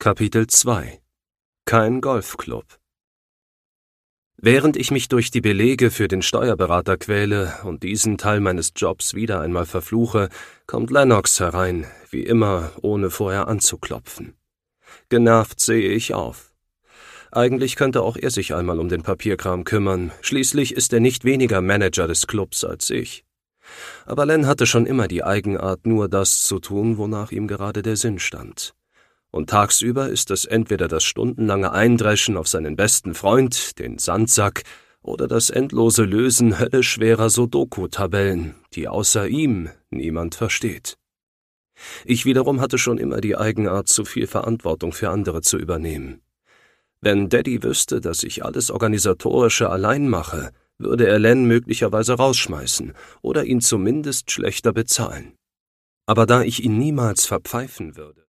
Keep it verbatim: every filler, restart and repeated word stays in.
Kapitel zwei. Kein Golfclub. Während ich mich durch die Belege für den Steuerberater quäle und diesen Teil meines Jobs wieder einmal verfluche, kommt Lennox herein, wie immer, ohne vorher anzuklopfen. Genervt sehe ich auf. Eigentlich könnte auch er sich einmal um den Papierkram kümmern, schließlich ist er nicht weniger Manager des Clubs als ich. Aber Len hatte schon immer die Eigenart, nur das zu tun, wonach ihm gerade der Sinn stand. Und tagsüber ist es entweder das stundenlange Eindreschen auf seinen besten Freund, den Sandsack, oder das endlose Lösen hölleschwerer Sudoku-Tabellen, die außer ihm niemand versteht. Ich wiederum hatte schon immer die Eigenart, zu viel Verantwortung für andere zu übernehmen. Wenn Daddy wüsste, dass ich alles Organisatorische allein mache, würde er Len möglicherweise rausschmeißen oder ihn zumindest schlechter bezahlen. Aber da ich ihn niemals verpfeifen würde,